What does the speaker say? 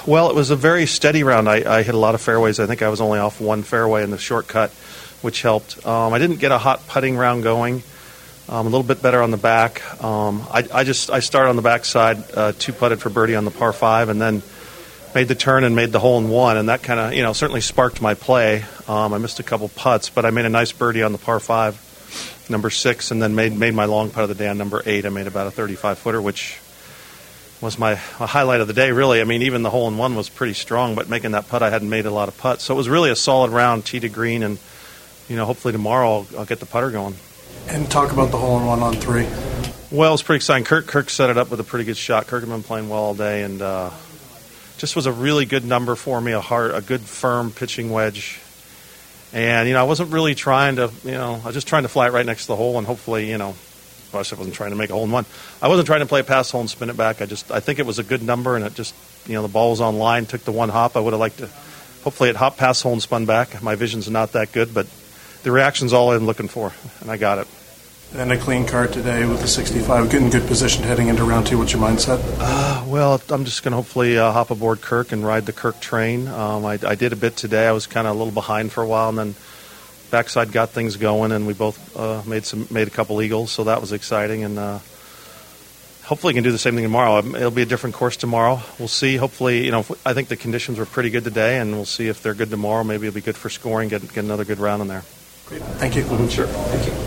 Well, it was a very steady round. I hit a lot of fairways. I think I was only off one fairway in the short cut, which helped. I didn't get a hot putting round going. A little bit better on the back. I started on the backside, two putted for birdie on the par 5, and then made the turn and made the hole in one, and that kind of certainly sparked my play. I missed a couple putts, but I made a nice birdie on the par 5, number 6, and then made my long putt of the day on number 8. I made about a 35-footer, which was my highlight of the day, really. I mean, even the hole in one was pretty strong, but making that putt, I hadn't made a lot of putts, so it was really a solid round, tee to green, and hopefully tomorrow I'll get the putter going. And talk about the hole-in-one on 3. Well, it was pretty exciting. Kirk set it up with a pretty good shot. Kirk had been playing well all day, and just was a really good number for me, a good, firm pitching wedge. And, I wasn't really trying to, I was just trying to fly it right next to the hole and hopefully, I wasn't trying to make a hole-in-one. I wasn't trying to play a pass hole and spin it back. I think it was a good number, and it just, the ball was on line, took the one hop. I would have liked to, hopefully it hopped past hole and spun back. My vision's not that good, but the reaction's all I'm looking for, and I got it. And a clean card today with the 65, getting good position heading into round 2. What's your mindset? Well, I'm just going to hopefully hop aboard Kirk and ride the Kirk train. I did a bit today. I was kind of a little behind for a while, and then backside got things going, and we both made a couple eagles, so that was exciting. And hopefully can do the same thing tomorrow. It'll be a different course tomorrow. We'll see. Hopefully, I think the conditions were pretty good today, and we'll see if they're good tomorrow. Maybe it'll be good for scoring, get another good round in there. Great. Thank you. Sure. Thank you.